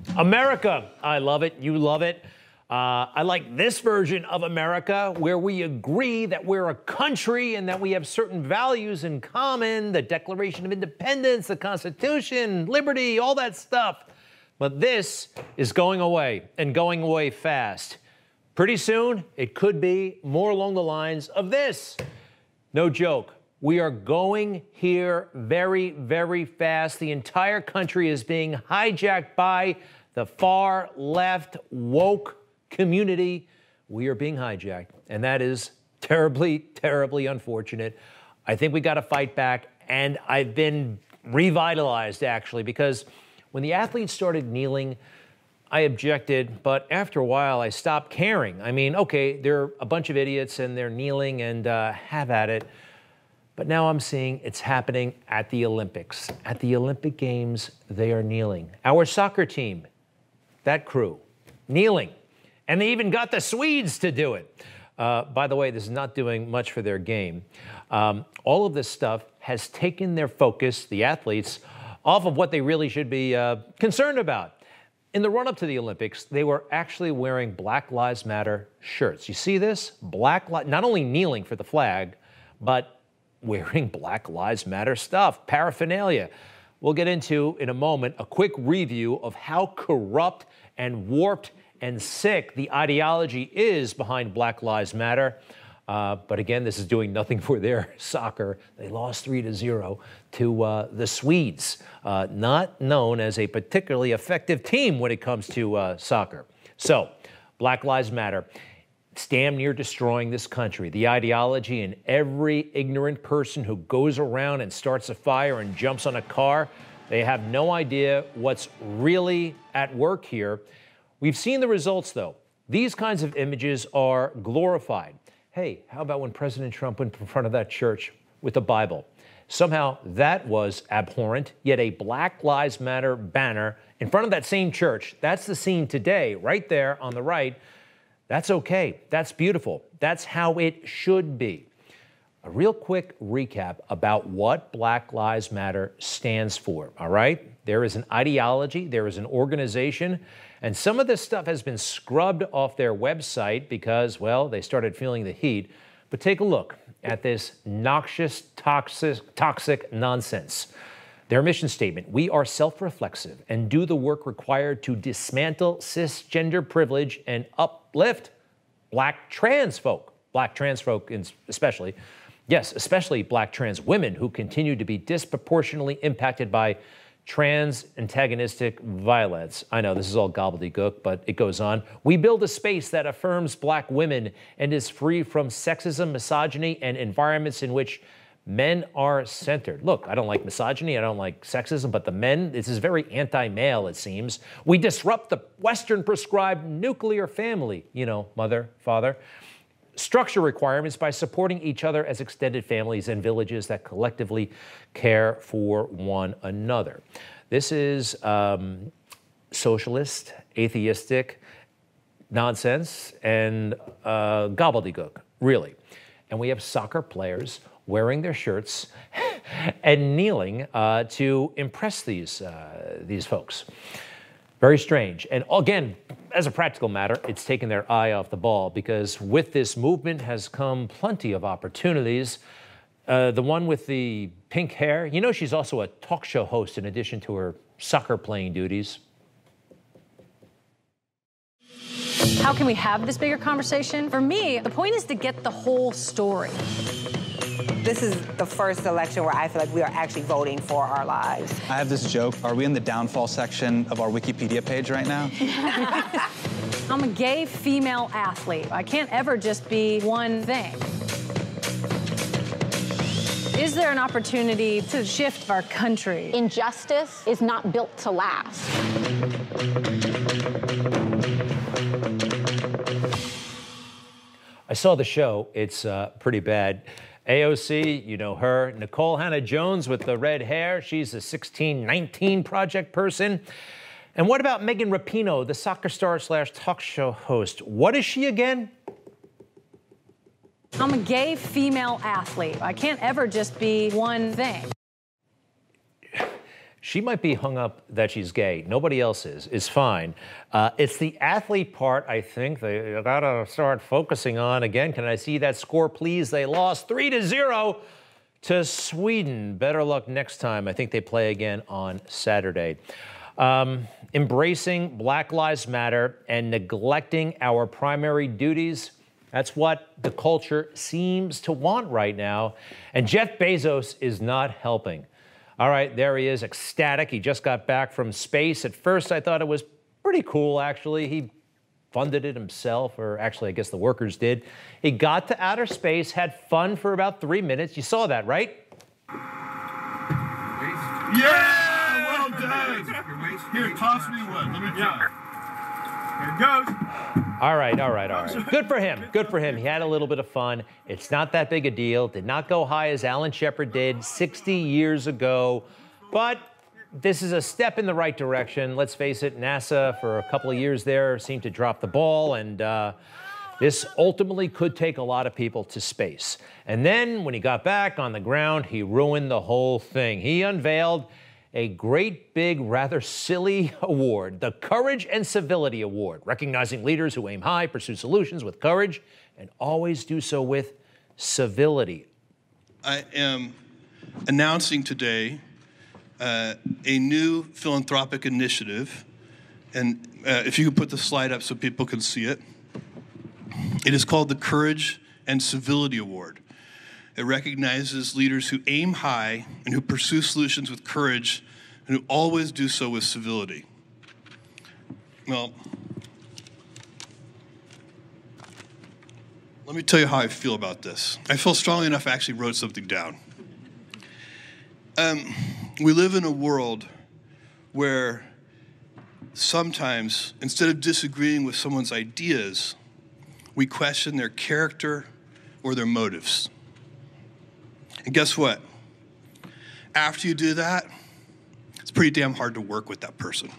America, I love it. You love it. I like this version of America where we agree that we're a country and that we have certain values in common, the Declaration of Independence, the Constitution, liberty, all that stuff. But this is going away and going away fast. Pretty soon, it could be more along the lines of this. No joke. We are going here very, very fast. The entire country is being hijacked by the far left woke community. We are being hijacked, and that is terribly, terribly unfortunate. I think we got to fight back, and I've been revitalized, actually, because when the athletes started kneeling, I objected, but after a while, I stopped caring. I mean, okay, they're a bunch of idiots, and they're kneeling, and have at it. But now I'm seeing it's happening at the Olympics. At the Olympic Games, they are kneeling. Our soccer team, that crew, kneeling. And they even got the Swedes to do it. By the way, this is not doing much for their game. All of this stuff has taken their focus, the athletes, off of what they really should be concerned about. In the run-up to the Olympics, they were actually wearing Black Lives Matter shirts. You see this? Not only kneeling for the flag, but wearing Black Lives Matter stuff, paraphernalia. We'll get into, in a moment, a quick review of how corrupt and warped and sick the ideology is behind Black Lives Matter. But again, this is doing nothing for their soccer. They lost 3-0 to the Swedes, not known as a particularly effective team when it comes to soccer. So, Black Lives Matter. It's damn near destroying this country. The ideology in every ignorant person who goes around and starts a fire and jumps on a car, they have no idea what's really at work here. We've seen the results, though. These kinds of images are glorified. Hey, how about when President Trump went in front of that church with the Bible? Somehow that was abhorrent, yet a Black Lives Matter banner in front of that same church, that's the scene today, right there on the right. That's okay. That's beautiful. That's how it should be. A real quick recap about what Black Lives Matter stands for, all right? There is an ideology, there is an organization, and some of this stuff has been scrubbed off their website because, well, they started feeling the heat. But take a look at this noxious, toxic nonsense. Their mission statement: we are self-reflexive and do the work required to dismantle cisgender privilege and uplift black trans folk especially. Yes, especially black trans women who continue to be disproportionately impacted by trans antagonistic violence. I know this is all gobbledygook, but it goes on. We build a space that affirms black women and is free from sexism, misogyny, and environments in which men are centered. Look, I don't like misogyny, I don't like sexism, but the men, this is very anti-male, it seems. We disrupt the Western prescribed nuclear family, mother, father, structure requirements by supporting each other as extended families and villages that collectively care for one another. This is socialist, atheistic nonsense and gobbledygook, really. And we have soccer players wearing their shirts and kneeling to impress these folks. Very strange. And again, as a practical matter, it's taken their eye off the ball because with this movement has come plenty of opportunities. The one with the pink hair, she's also a talk show host in addition to her soccer playing duties. How can we have this bigger conversation? For me, the point is to get the whole story. This is the first election where I feel like we are actually voting for our lives. I have this joke. Are we in the downfall section of our Wikipedia page right now? I'm a gay female athlete. I can't ever just be one thing. Is there an opportunity to shift our country? Injustice is not built to last. I saw the show. It's pretty bad. AOC, you know her. Nicole Hannah-Jones with the red hair. She's a 1619 Project person. And what about Megan Rapinoe, the soccer star / talk show host? What is she again? I'm a gay female athlete. I can't ever just be one thing. She might be hung up that she's gay. Nobody else is. It's fine. It's the athlete part, I think, they gotta start focusing on. Again, can I see that score, please? They lost 3-0 to Sweden. Better luck next time. I think they play again on Saturday. Embracing Black Lives Matter and neglecting our primary duties. That's what the culture seems to want right now. And Jeff Bezos is not helping. All right, there he is, ecstatic. He just got back from space. At first, I thought it was pretty cool, actually. He funded it himself, or actually, I guess the workers did. He got to outer space, had fun for about 3 minutes. You saw that, right? Yeah, well done. Here, toss me one. Let me try. Here it goes. All right. Good for him. Good for him. He had a little bit of fun. It's not that big a deal. Did not go high as Alan Shepard did 60 years ago. But this is a step in the right direction. Let's face it, NASA for a couple of years there seemed to drop the ball. And this ultimately could take a lot of people to space. And then when he got back on the ground, he ruined the whole thing. He unveiled a great big, rather silly award, the Courage and Civility Award, recognizing leaders who aim high, pursue solutions with courage, and always do so with civility. I am announcing today a new philanthropic initiative, and if you could put the slide up so people can see it. It is called the Courage and Civility Award. It recognizes leaders who aim high and who pursue solutions with courage and who always do so with civility. Well, let me tell you how I feel about this. I feel strongly enough I actually wrote something down. We live in a world where sometimes, instead of disagreeing with someone's ideas, we question their character or their motives. And guess what? After you do that, it's pretty damn hard to work with that person.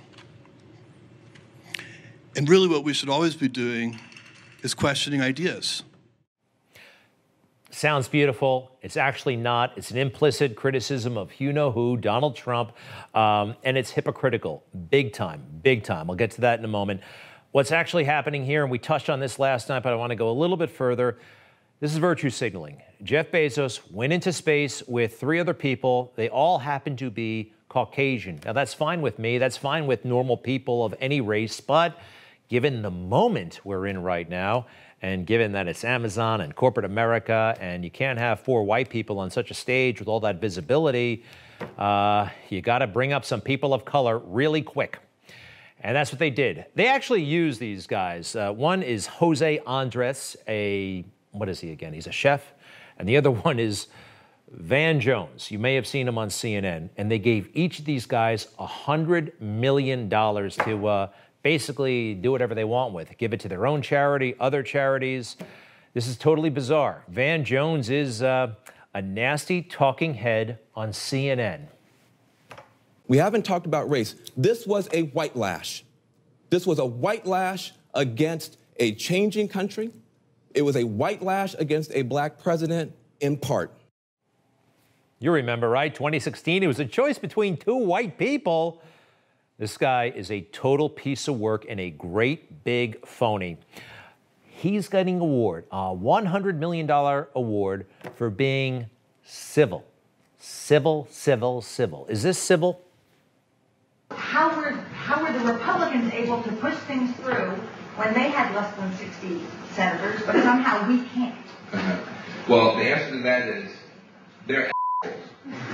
And really what we should always be doing is questioning ideas. Sounds beautiful. It's actually not. It's an implicit criticism of you-know-who, Donald Trump, and it's hypocritical. Big time, big time. I'll get to that in a moment. What's actually happening here, and we touched on this last night, but I want to go a little bit further. This is virtue signaling. Jeff Bezos went into space with 3 other people. They all happen to be Caucasian. Now, that's fine with me. That's fine with normal people of any race. But given the moment we're in right now, and given that it's Amazon and corporate America, and you can't have 4 white people on such a stage with all that visibility, you got to bring up some people of color really quick. And that's what they did. They actually used these guys. One is Jose Andres, what is he again? He's a chef. And the other one is Van Jones. You may have seen him on CNN. And they gave each of these guys $100 million to basically do whatever they want with. Give it to their own charity, other charities. This is totally bizarre. Van Jones is a nasty talking head on CNN. We haven't talked about race. This was a white lash. This was a white lash against a changing country. It was a white lash against a black president in part. You remember, right? 2016, it was a choice between 2 white people. This guy is a total piece of work and a great big phony. He's getting an award, a $100 million award for being civil. Civil. Is this civil? How were the Republicans able to push things through when they had less than 60 senators, but somehow we can't? Well, the answer to that is they're assholes.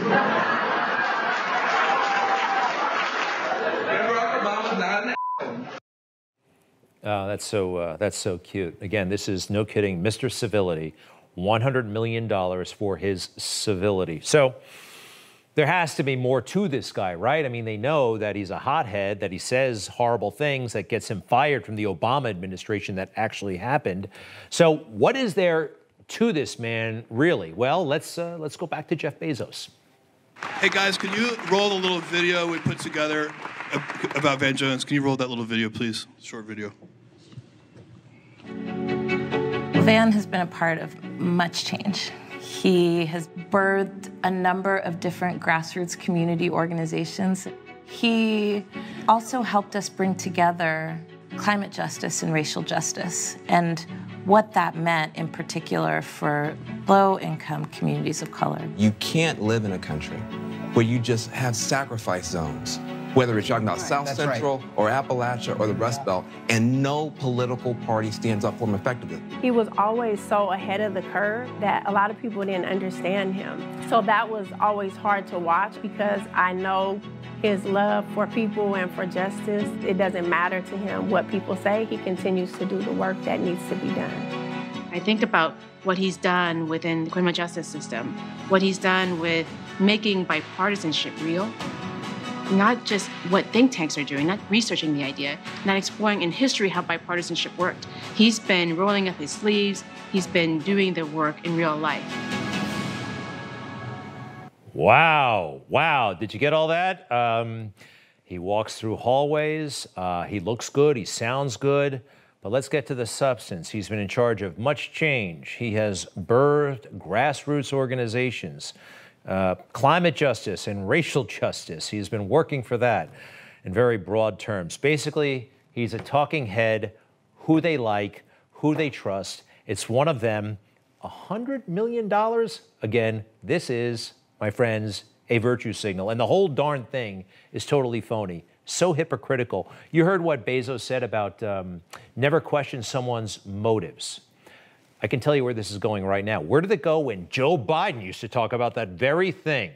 Barack Obama's not an asshole. That's so cute. Again, this is, no kidding, Mr. Civility, $100 million for his civility. So there has to be more to this guy, right? I mean, they know that he's a hothead, that he says horrible things that gets him fired from the Obama administration that actually happened. So what is there to this man, really? Well, let's go back to Jeff Bezos. Hey guys, can you roll the little video we put together about Van Jones? Can you roll that little video, please? Short video. Van has been a part of much change. He has birthed a number of different grassroots community organizations. He also helped us bring together climate justice and racial justice, and what that meant in particular for low-income communities of color. You can't live in a country where you just have sacrifice zones, whether it's talking about South Central or Appalachia or the Rust Belt, and no political party stands up for him effectively. He was always so ahead of the curve that a lot of people didn't understand him. So that was always hard to watch, because I know his love for people and for justice. It doesn't matter to him what people say. He continues to do the work that needs to be done. I think about what he's done within the criminal justice system, what he's done with making bipartisanship real, not just what think tanks are doing, not researching the idea, not exploring in history how bipartisanship worked. He's been rolling up his sleeves. He's been doing the work in real life. Wow. Wow. Did you get all that? He walks through hallways. He looks good. He sounds good. But let's get to the substance. He's been in charge of much change. He has birthed grassroots organizations, climate justice and racial justice. He's been working for that in very broad terms. Basically, he's a talking head, who they like, who they trust. It's one of them. $100 million? Again, this is, my friends, a virtue signal. And the whole darn thing is totally phony. So hypocritical. You heard what Bezos said about never question someone's motives. I can tell you where this is going right now. Where did it go when Joe Biden used to talk about that very thing?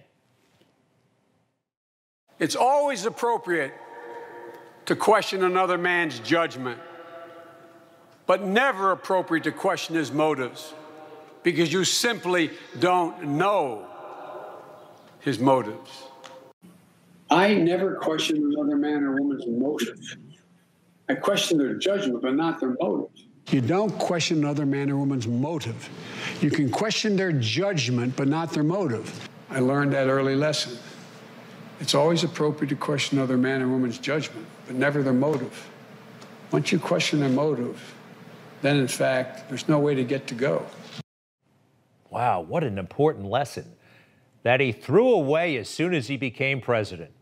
It's always appropriate to question another man's judgment, but never appropriate to question his motives, because you simply don't know his motives. I never question another man or woman's motive. I question their judgment, but not their motives. You don't question another man or woman's motive. You can question their judgment, but not their motive. I learned that early lesson. It's always appropriate to question another man or woman's judgment, but never their motive. Once you question their motive, then in fact, there's no way to get to go. Wow, what an important lesson that he threw away as soon as he became president.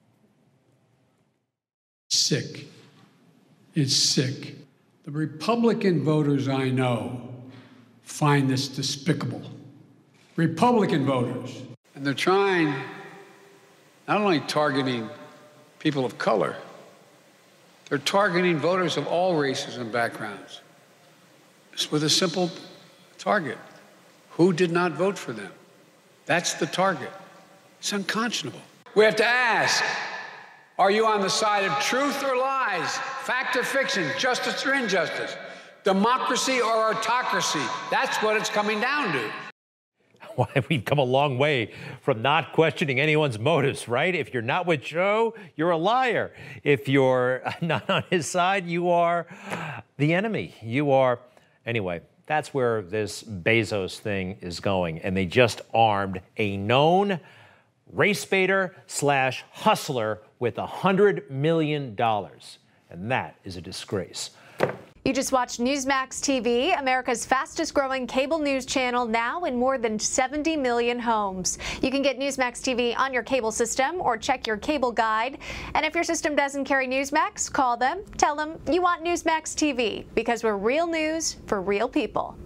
Sick. It's sick. The Republican voters I know find this despicable. Republican voters. And they're trying, not only targeting people of color, they're targeting voters of all races and backgrounds. It's with a simple target. Who did not vote for them? That's the target. It's unconscionable. We have to ask, are you on the side of truth or lies, fact or fiction, justice or injustice, democracy or autocracy? That's what it's coming down to. Why, we've come a long way from not questioning anyone's motives, right? If you're not with Joe, you're a liar. If you're not on his side, you are the enemy. You are, anyway. That's where this Bezos thing is going. And they just armed a known race baiter / hustler with $100 million. And that is a disgrace. You just watched Newsmax TV, America's fastest growing cable news channel, now in more than 70 million homes. You can get Newsmax TV on your cable system or check your cable guide. And if your system doesn't carry Newsmax, call them, tell them you want Newsmax TV, because we're real news for real people.